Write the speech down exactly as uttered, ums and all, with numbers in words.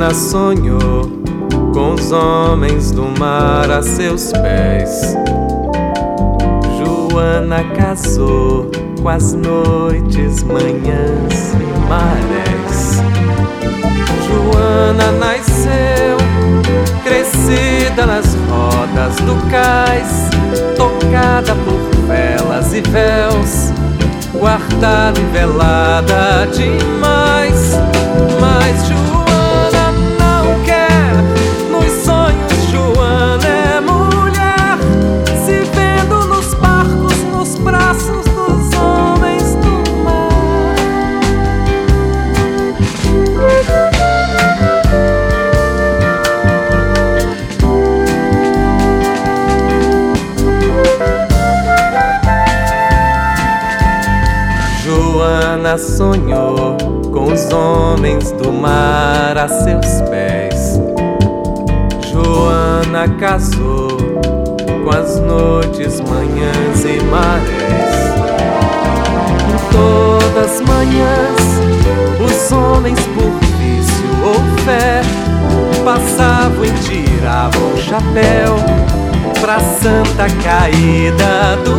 Joana sonhou com os homens do mar a seus pés. Joana casou com as noites, manhãs e marés. Joana nasceu, crescida nas rodas do cais, tocada por velas e véus, guardada e velada demais. Mas Joana não quer, nos sonhos Joana é mulher, se vendo nos barcos, nos braços dos homens do mar. Joana sonhou com os homens do mar a seus pés. Joana casou com as noites, manhãs e marés. Todas as manhãs, os homens por vício ou fé passavam e tiravam o chapéu pra santa caída do